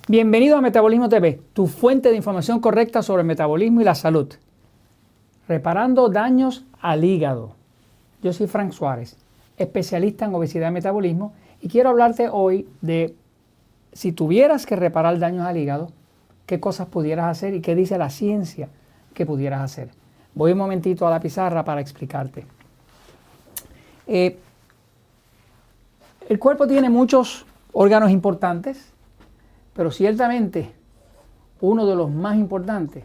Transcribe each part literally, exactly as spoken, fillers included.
Bienvenido a Metabolismo T V, tu fuente de información correcta sobre el metabolismo y la salud. Reparando daños al hígado. Yo soy Frank Suárez, especialista en obesidad y metabolismo, y quiero hablarte hoy de si tuvieras que reparar daños al hígado, qué cosas pudieras hacer y qué dice la ciencia que pudieras hacer. Voy un momentito a la pizarra para explicarte. Eh, el cuerpo tiene muchos órganos importantes, pero ciertamente uno de los más importantes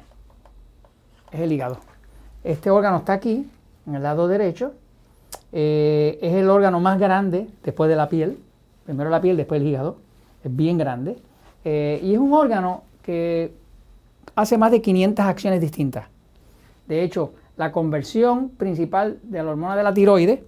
es el hígado. Este órgano está aquí, en el lado derecho. Eh, es el órgano más grande después de la piel. Primero la piel, después el hígado. Es bien grande. Eh, y es un órgano que hace más de quinientas acciones distintas. De hecho, la conversión principal de la hormona de la tiroides,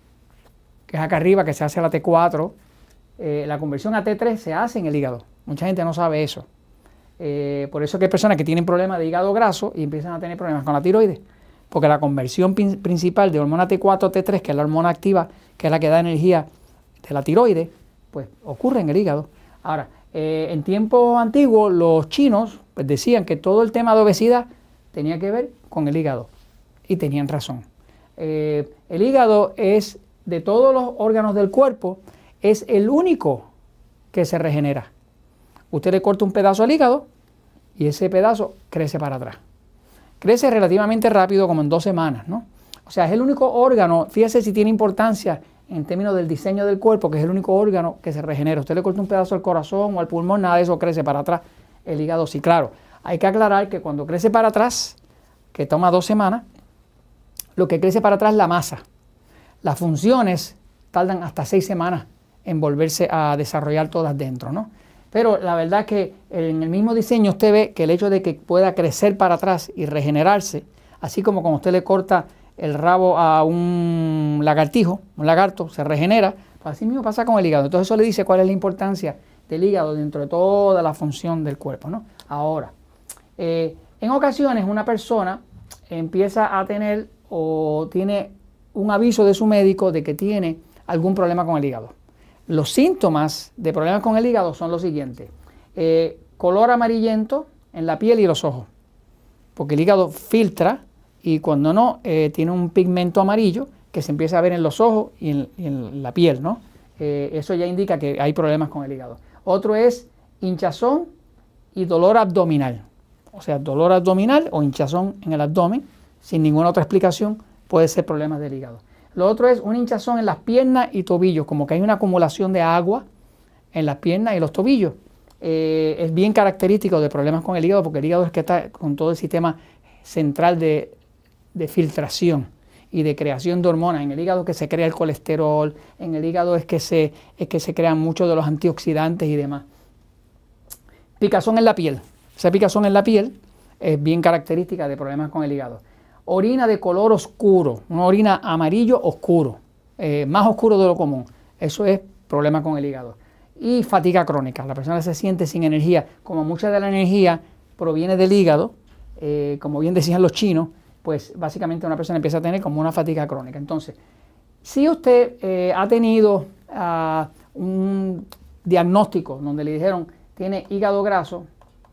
que es acá arriba, que se hace a la T cuatro, eh, la conversión a T tres se hace en el hígado. Mucha gente no sabe eso. Eh, por eso que hay personas que tienen problemas de hígado graso y empiezan a tener problemas con la tiroides. Porque la conversión principal de hormona T cuatro a T tres, que es la hormona activa, que es la que da energía de la tiroides, pues ocurre en el hígado. Ahora, eh, en tiempos antiguos los chinos pues, decían que todo el tema de obesidad tenía que ver con el hígado. Y tenían razón. Eh, el hígado es, de todos los órganos del cuerpo, es el único que se regenera. Usted le corta un pedazo al hígado y ese pedazo crece para atrás. Crece relativamente rápido, como en dos semanas, ¿no? O sea, es el único órgano, fíjese si tiene importancia en términos del diseño del cuerpo, que es el único órgano que se regenera. Usted le corta un pedazo al corazón o al pulmón, nada de eso crece para atrás. El hígado sí, claro. Hay que aclarar que cuando crece para atrás, que toma dos semanas, lo que crece para atrás es la masa. Las funciones tardan hasta seis semanas en volverse a desarrollar todas dentro, ¿no? Pero la verdad es que en el mismo diseño usted ve que el hecho de que pueda crecer para atrás y regenerarse, así como cuando usted le corta el rabo a un lagartijo, un lagarto, se regenera, pues así mismo pasa con el hígado. Entonces eso le dice cuál es la importancia del hígado dentro de toda la función del cuerpo, ¿no? Ahora, eh, en ocasiones una persona empieza a tener o tiene un aviso de su médico de que tiene algún problema con el hígado. Los síntomas de problemas con el hígado son los siguientes. Eh, color amarillento en la piel y los ojos, porque el hígado filtra y cuando no, eh, tiene un pigmento amarillo que se empieza a ver en los ojos y en, y en la piel, ¿no? Eh, eso ya indica que hay problemas con el hígado. Otro es hinchazón y dolor abdominal. O sea, dolor abdominal o hinchazón en el abdomen, sin ninguna otra explicación, puede ser problemas del hígado. Lo otro es una hinchazón en las piernas y tobillos, como que hay una acumulación de agua en las piernas y los tobillos. Eh, es bien característico de problemas con el hígado, porque el hígado es que está con todo el sistema central de, de filtración y de creación de hormonas. En el hígado es que se crea el colesterol, en el hígado es que se, es que se crean muchos de los antioxidantes y demás. Picazón en la piel. Esa picazón en la piel es bien característica de problemas con el hígado. Orina de color oscuro, una orina amarillo oscuro, eh, más oscuro de lo común. Eso es problema con el hígado. Y fatiga crónica, la persona se siente sin energía. Como mucha de la energía proviene del hígado, eh, como bien decían los chinos, pues básicamente una persona empieza a tener como una fatiga crónica. Entonces, si usted eh, ha tenido uh, un diagnóstico donde le dijeron tiene hígado graso,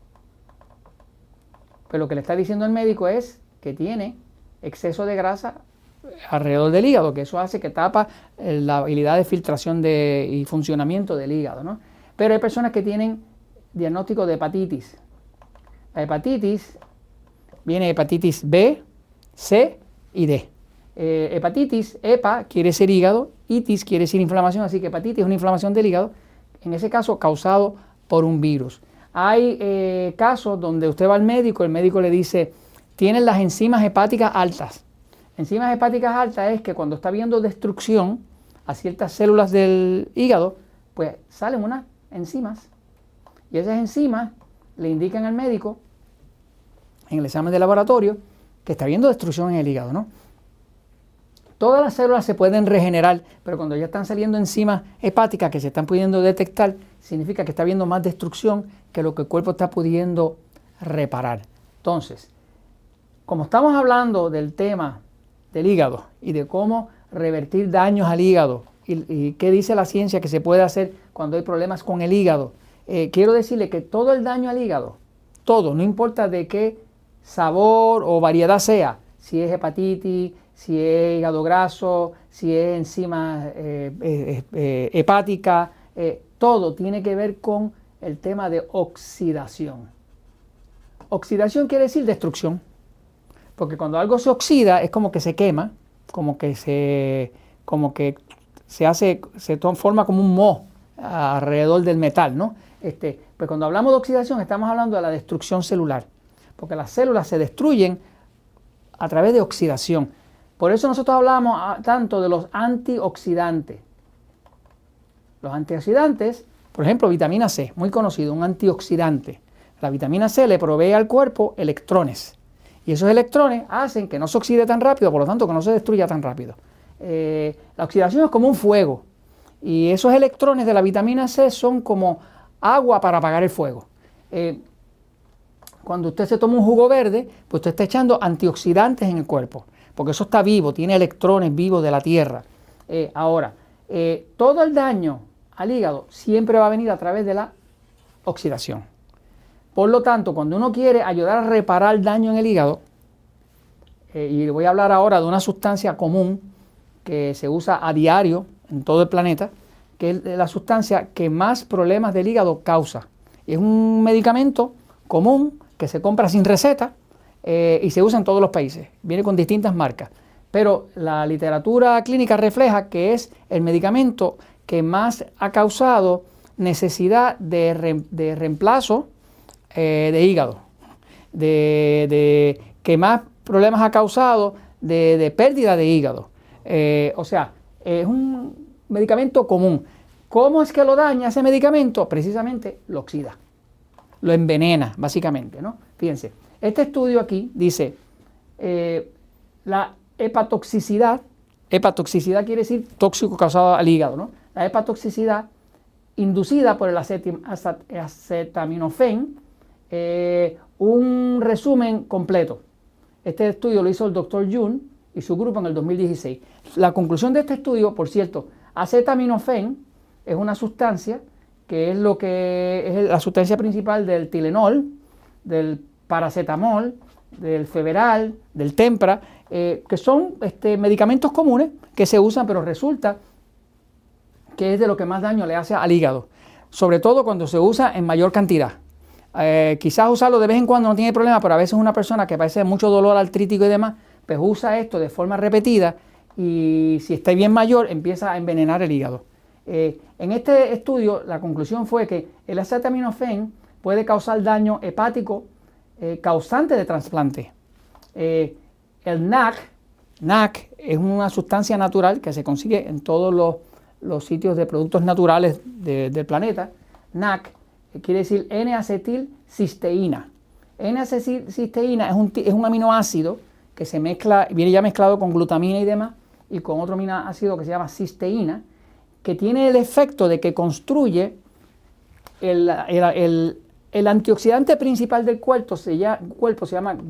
pues lo que le está diciendo el médico es que tiene exceso de grasa alrededor del hígado, que eso hace que tapa la habilidad de filtración de, y funcionamiento del hígado, ¿no? Pero hay personas que tienen diagnóstico de hepatitis. La hepatitis viene hepatitis B, C y D. Eh, hepatitis, hepa quiere ser hígado, itis quiere decir inflamación, así que hepatitis es una inflamación del hígado, en ese caso causado por un virus. Hay eh, casos donde usted va al médico, el médico le dice tienen las enzimas hepáticas altas. Enzimas hepáticas altas es que cuando está habiendo destrucción a ciertas células del hígado, pues salen unas enzimas. Y esas enzimas le indican al médico, en el examen de laboratorio, que está habiendo destrucción en el hígado, ¿no? Todas las células se pueden regenerar, pero cuando ya están saliendo enzimas hepáticas que se están pudiendo detectar, significa que está habiendo más destrucción que lo que el cuerpo está pudiendo reparar. Entonces, como estamos hablando del tema del hígado y de cómo revertir daños al hígado y, y qué dice la ciencia que se puede hacer cuando hay problemas con el hígado, eh, quiero decirle que todo el daño al hígado, todo, no importa de qué sabor o variedad sea, si es hepatitis, si es hígado graso, si es enzima eh, eh, eh, hepática, eh, todo tiene que ver con el tema de oxidación. Oxidación quiere decir destrucción, porque cuando algo se oxida es como que se quema, como que se, como que se hace, se forma como un moho alrededor del metal, ¿no? Este, pues cuando hablamos de oxidación estamos hablando de la destrucción celular, porque las células se destruyen a través de oxidación. Por eso nosotros hablamos tanto de los antioxidantes. Los antioxidantes, por ejemplo, vitamina C, muy conocido, un antioxidante. La vitamina C le provee al cuerpo electrones. Y esos electrones hacen que no se oxide tan rápido, por lo tanto que no se destruya tan rápido. Eh, la oxidación es como un fuego. Y esos electrones de la vitamina C son como agua para apagar el fuego. Eh, cuando usted se toma un jugo verde, pues usted está echando antioxidantes en el cuerpo, porque eso está vivo, tiene electrones vivos de la tierra. Eh, ahora, eh, todo el daño al hígado siempre va a venir a través de la oxidación. Por lo tanto, cuando uno quiere ayudar a reparar el daño en el hígado, eh, y voy a hablar ahora de una sustancia común que se usa a diario en todo el planeta, que es la sustancia que más problemas del hígado causa. Es un medicamento común que se compra sin receta eh, y se usa en todos los países. Viene con distintas marcas. Pero la literatura clínica refleja que es el medicamento que más ha causado necesidad de, re, de reemplazo eh, de hígado, de, de, que más problemas ha causado de, de pérdida de hígado. Eh, o sea, es un medicamento común. ¿Cómo es que lo daña ese medicamento? Precisamente lo oxida, lo envenena, básicamente, ¿no? Fíjense, este estudio aquí dice, eh, la hepatotoxicidad, hepatotoxicidad quiere decir tóxico causado al hígado, ¿no? La hepatotoxicidad inducida por el acetaminofén, eh, un resumen completo. Este estudio lo hizo el doctor Jun y su grupo en el dos mil dieciséis. La conclusión de este estudio, por cierto, acetaminofén es una sustancia que es lo que es la sustancia principal del Tylenol, del paracetamol, del Feveral, del Tempra, eh, que son este, medicamentos comunes que se usan, pero resulta que es de lo que más daño le hace al hígado, sobre todo cuando se usa en mayor cantidad. Eh, quizás usarlo de vez en cuando no tiene problema, pero a veces una persona que padece mucho dolor artrítico y demás, pues usa esto de forma repetida y si está bien mayor empieza a envenenar el hígado. Eh, en este estudio la conclusión fue que el acetaminofén puede causar daño hepático eh, causante de trasplante. Eh, el N A C, N A C es una sustancia natural que se consigue en todos los, los sitios de productos naturales de, del planeta. N A C eh, quiere decir N-acetilcisteína. N-acetilcisteína es un, es un aminoácido que se mezcla, viene ya mezclado con glutamina y demás, y con otro aminoácido que se llama cisteína, que tiene el efecto de que construye el, el, el, el antioxidante principal del cuerpo, se llama, cuerpo se llama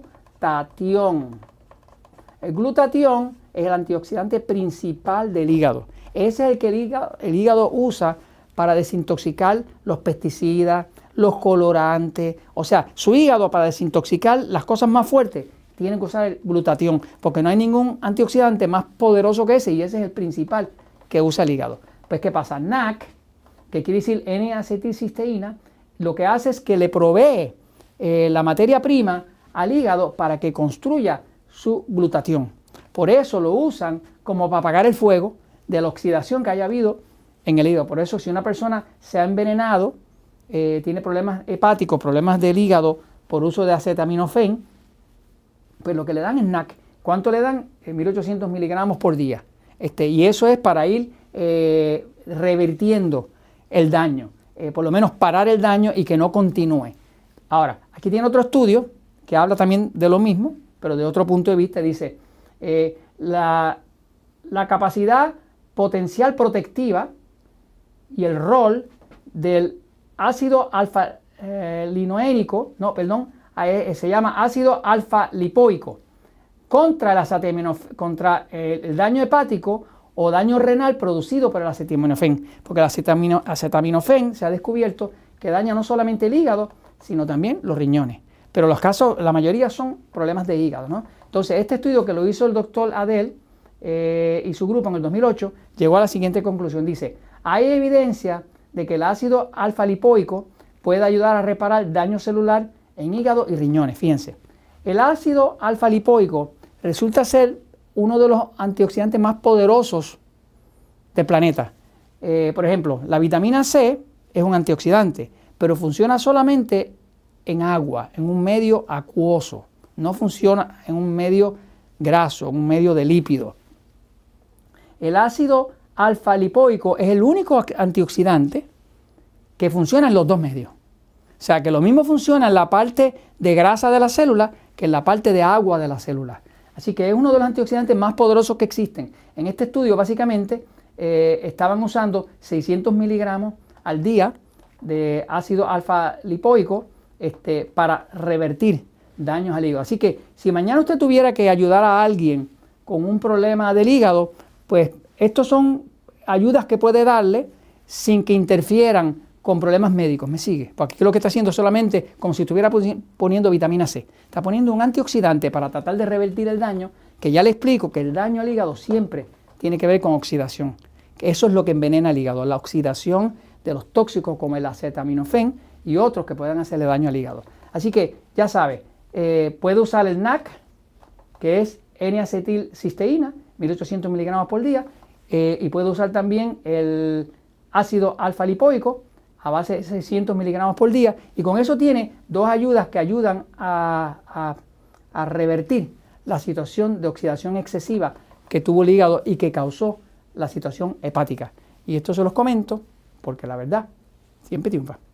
glutatión. El glutatión es el antioxidante principal del hígado. Ese es el que el hígado, el hígado usa para desintoxicar los pesticidas, los colorantes. O sea, su hígado para desintoxicar las cosas más fuertes tiene que usar el glutatión, porque no hay ningún antioxidante más poderoso que ese, y ese es el principal que usa el hígado. Pues, ¿qué pasa? N A C, que quiere decir N-acetilcisteína, lo que hace es que le provee eh, la materia prima al hígado para que construya su glutatión. Por eso lo usan como para apagar el fuego de la oxidación que haya habido en el hígado. Por eso, si una persona se ha envenenado, eh, tiene problemas hepáticos, problemas del hígado por uso de acetaminofén, pues lo que le dan es N A C. ¿Cuánto le dan? Eh, mil ochocientos miligramos por día. Este, y eso es para ir eh, revirtiendo el daño, eh, por lo menos parar el daño y que no continúe. Ahora, aquí tiene otro estudio que habla también de lo mismo, pero de otro punto de vista. Dice, eh, la, la capacidad potencial protectiva y el rol del ácido alfa-linolénico, no, perdón, eh, se llama ácido alfa-lipoico, contra, el, acetaminofén, contra el, el daño hepático o daño renal producido por el acetaminofén, porque el acetamino, acetaminofén se ha descubierto que daña no solamente el hígado, sino también los riñones. Pero los casos, la mayoría son problemas de hígado, ¿no? Entonces, este estudio que lo hizo el doctor Adel eh, y su grupo en el dos mil ocho, llegó a la siguiente conclusión. Dice, hay evidencia de que el ácido alfa-lipoico puede ayudar a reparar daño celular en hígado y riñones. Fíjense, el ácido alfa-lipoico resulta ser uno de los antioxidantes más poderosos del planeta. Eh, por ejemplo, la vitamina C es un antioxidante, pero funciona solamente en agua, en un medio acuoso. No funciona en un medio graso, en un medio de lípido. El ácido alfa-lipoico es el único antioxidante que funciona en los dos medios. O sea, que lo mismo funciona en la parte de grasa de la célula que en la parte de agua de la célula. Así que es uno de los antioxidantes más poderosos que existen. En este estudio, básicamente, eh, estaban usando seiscientos miligramos al día de ácido alfa-lipoico este, para revertir daños al hígado. Así que si mañana usted tuviera que ayudar a alguien con un problema del hígado, pues estos son ayudas que puede darle sin que interfieran con problemas médicos. ¿Me sigue? Porque aquí lo que está haciendo es solamente como si estuviera poniendo vitamina C. Está poniendo un antioxidante para tratar de revertir el daño, que ya le explico que el daño al hígado siempre tiene que ver con oxidación. Eso es lo que envenena el hígado, la oxidación de los tóxicos como el acetaminofén y otros que puedan hacerle daño al hígado. Así que ya sabe, eh, puede usar el N A C, que es N-acetilcisteína, mil ochocientos miligramos por día, eh, y puede usar también el ácido alfa-lipoico a base de seiscientos miligramos por día, y con eso tiene dos ayudas que ayudan a, a, a revertir la situación de oxidación excesiva que tuvo el hígado y que causó la situación hepática. Y esto se los comento porque la verdad siempre triunfa.